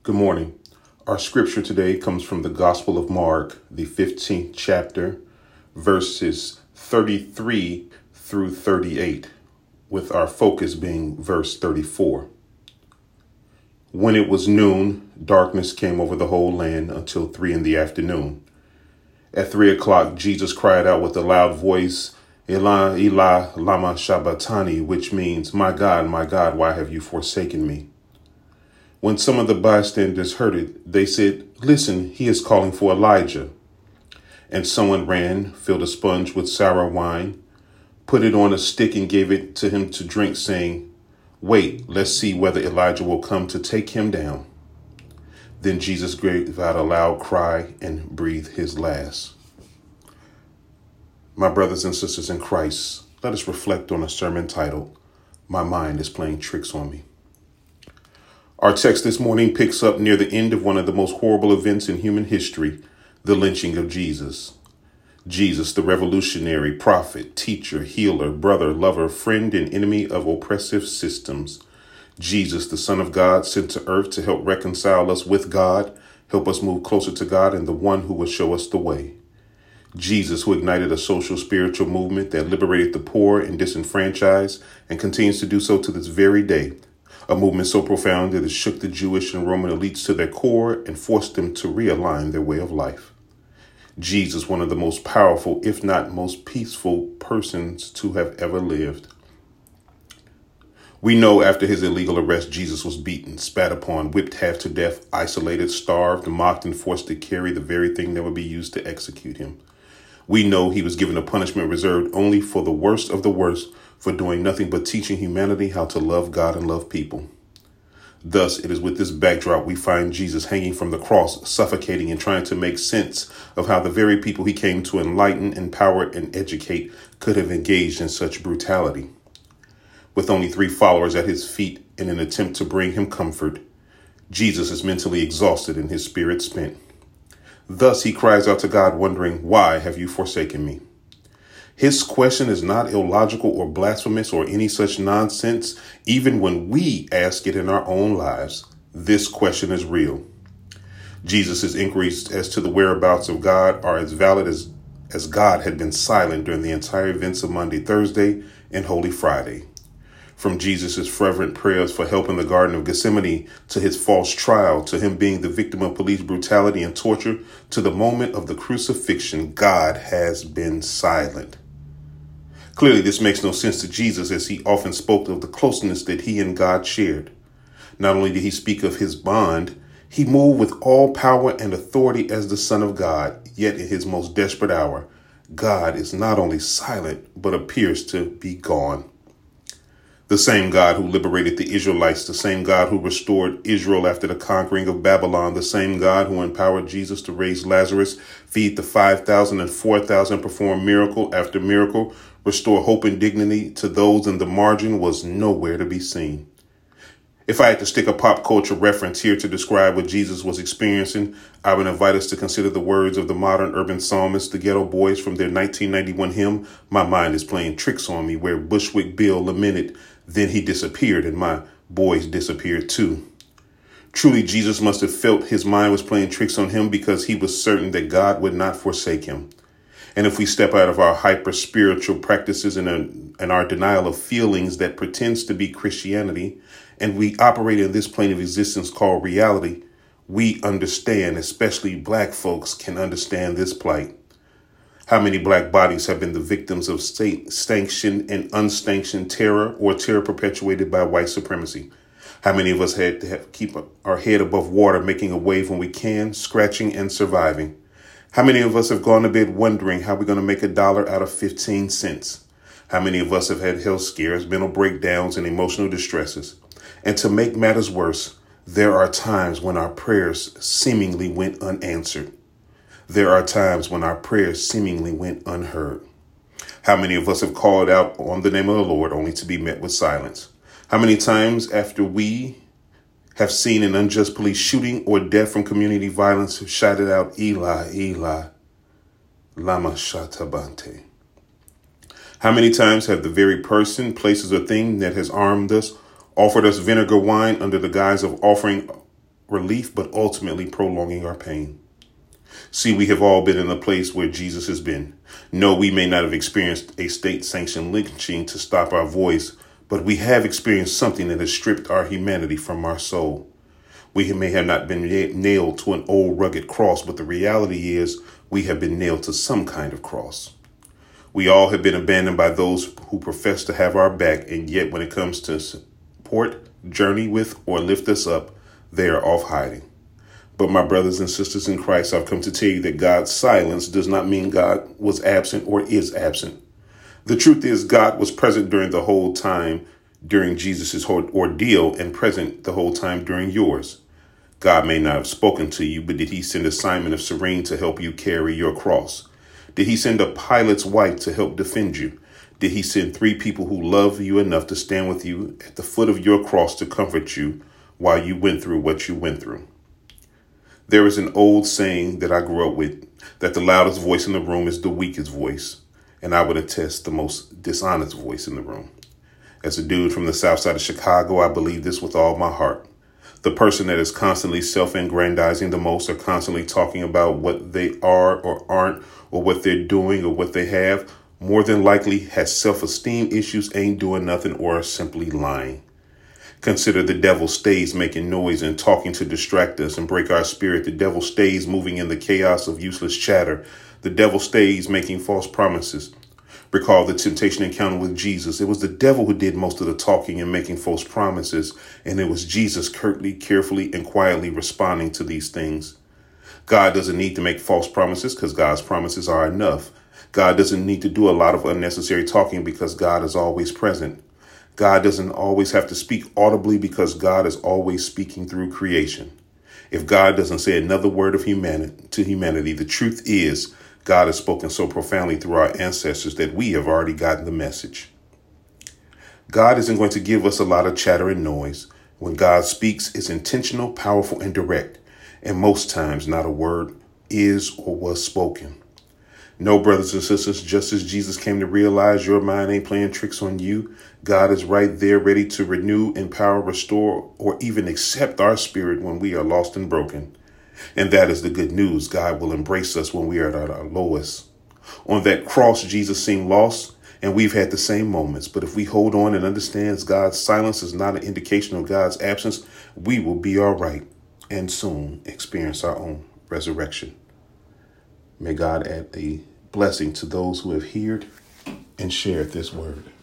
Good morning. Our scripture today comes from the Gospel of Mark, the 15th chapter, verses 33 through 38, with our focus being verse 34. When it was noon, darkness came over the whole land until 3 p.m. At 3 o'clock, Jesus cried out with a loud voice, Eli, Eli, lama sabachthani, which means, my God, why have you forsaken me? When some of the bystanders heard it, they said, listen, he is calling for Elijah. And someone ran, filled a sponge with sour wine, put it on a stick and gave it to him to drink, saying, wait, let's see whether Elijah will come to take him down. Then Jesus gave out a loud cry and breathed his last. My brothers and sisters in Christ, let us reflect on a sermon titled, My Mind is Playing Tricks on Me. Our text this morning picks up near the end of one of the most horrible events in human history, the lynching of Jesus. Jesus, the revolutionary, prophet, teacher, healer, brother, lover, friend, and enemy of oppressive systems. Jesus, the Son of God, sent to earth to help reconcile us with God, help us move closer to God, and the one who will show us the way. Jesus, who ignited a social spiritual movement that liberated the poor and disenfranchised and continues to do so to this very day. A movement so profound that it shook the Jewish and Roman elites to their core and forced them to realign their way of life. Jesus, one of the most powerful, if not most peaceful persons to have ever lived. We know after his illegal arrest, Jesus was beaten, spat upon, whipped half to death, isolated, starved, mocked, and forced to carry the very thing that would be used to execute him. We know he was given a punishment reserved only for the worst of the worst for doing nothing but teaching humanity how to love God and love people. Thus, it is with this backdrop we find Jesus hanging from the cross, suffocating and trying to make sense of how the very people he came to enlighten, empower, and educate could have engaged in such brutality. With only 3 followers at his feet in an attempt to bring him comfort, Jesus is mentally exhausted and his spirit spent. Thus, he cries out to God, wondering, why have you forsaken me? His question is not illogical or blasphemous or any such nonsense, even when we ask it in our own lives. This question is real. Jesus' inquiries as to the whereabouts of God are as valid as God had been silent during the entire events of Monday, Thursday, and Holy Friday. From Jesus' fervent prayers for help in the Garden of Gethsemane, to his false trial, to him being the victim of police brutality and torture, to the moment of the crucifixion, God has been silent. Clearly, this makes no sense to Jesus, as he often spoke of the closeness that he and God shared. Not only did he speak of his bond, he moved with all power and authority as the Son of God, yet in his most desperate hour, God is not only silent, but appears to be gone. The same God who liberated the Israelites, the same God who restored Israel after the conquering of Babylon, the same God who empowered Jesus to raise Lazarus, feed the 5,000 and 4,000, perform miracle after miracle, restore hope and dignity to those in the margin, was nowhere to be seen. If I had to stick a pop culture reference here to describe what Jesus was experiencing, I would invite us to consider the words of the modern urban psalmist, the Ghetto Boys, from their 1991 hymn, My Mind is Playing Tricks on Me, where Bushwick Bill lamented, then he disappeared and my boys disappeared too. Truly, Jesus must have felt his mind was playing tricks on him, because he was certain that God would not forsake him. And if we step out of our hyper-spiritual practices and our denial of feelings that pretends to be Christianity, and we operate in this plane of existence called reality, we understand, especially Black folks can understand this plight. How many Black bodies have been the victims of state-sanctioned and unsanctioned terror, or terror perpetuated by white supremacy? How many of us had to keep our head above water, making a wave when we can, scratching and surviving? How many of us have gone to bed wondering how we're going to make $1 out of 15 cents? How many of us have had health scares, mental breakdowns, and emotional distresses? And to make matters worse, there are times when our prayers seemingly went unanswered. There are times when our prayers seemingly went unheard. How many of us have called out on the name of the Lord only to be met with silence? How many times after we have seen an unjust police shooting or death from community violence have shouted out, Eli, Eli, lama sabachthani? How many times have the very person, places, or thing that has armed us offered us vinegar wine under the guise of offering relief, but ultimately prolonging our pain. See, we have all been in a place where Jesus has been. No, we may not have experienced a state-sanctioned lynching to stop our voice, but we have experienced something that has stripped our humanity from our soul. We may have not been nailed to an old rugged cross, but the reality is we have been nailed to some kind of cross. We all have been abandoned by those who profess to have our back, and yet when it comes to support, journey with, or lift us up, they are off hiding. But my brothers and sisters in Christ, I've come to tell you that God's silence does not mean God was absent or is absent. The truth is God was present during the whole time during Jesus' whole ordeal and present the whole time during yours. God may not have spoken to you, but did he send Simon of Cyrene to help you carry your cross? Did he send a pilot's wife to help defend you? Did he send 3 people who love you enough to stand with you at the foot of your cross to comfort you while you went through what you went through? There is an old saying that I grew up with, that the loudest voice in the room is the weakest voice, and I would attest the most dishonest voice in the room. As a dude from the south side of Chicago, I believe this with all my heart. The person that is constantly self-aggrandizing the most, or constantly talking about what they are or aren't, or what they're doing or what they have, more than likely has self-esteem issues, ain't doing nothing, or are simply lying. Consider the devil stays making noise and talking to distract us and break our spirit. The devil stays moving in the chaos of useless chatter. The devil stays making false promises. Recall the temptation encounter with Jesus. It was the devil who did most of the talking and making false promises, and it was Jesus curtly, carefully, and quietly responding to these things. God doesn't need to make false promises because God's promises are enough. God doesn't need to do a lot of unnecessary talking because God is always present. God doesn't always have to speak audibly because God is always speaking through creation. If God doesn't say another word of humanity, the truth is God has spoken so profoundly through our ancestors that we have already gotten the message. God isn't going to give us a lot of chatter and noise. When God speaks, it's intentional, powerful, and direct. And most times, not a word is or was spoken. No, brothers and sisters, just as Jesus came to realize your mind ain't playing tricks on you, God is right there ready to renew, empower, restore, or even accept our spirit when we are lost and broken. And that is the good news. God will embrace us when we are at our lowest. On that cross, Jesus seemed lost, and we've had the same moments. But if we hold on and understand God's silence is not an indication of God's absence, we will be all right and soon experience our own resurrection. May God add a blessing to those who have heard and shared this word.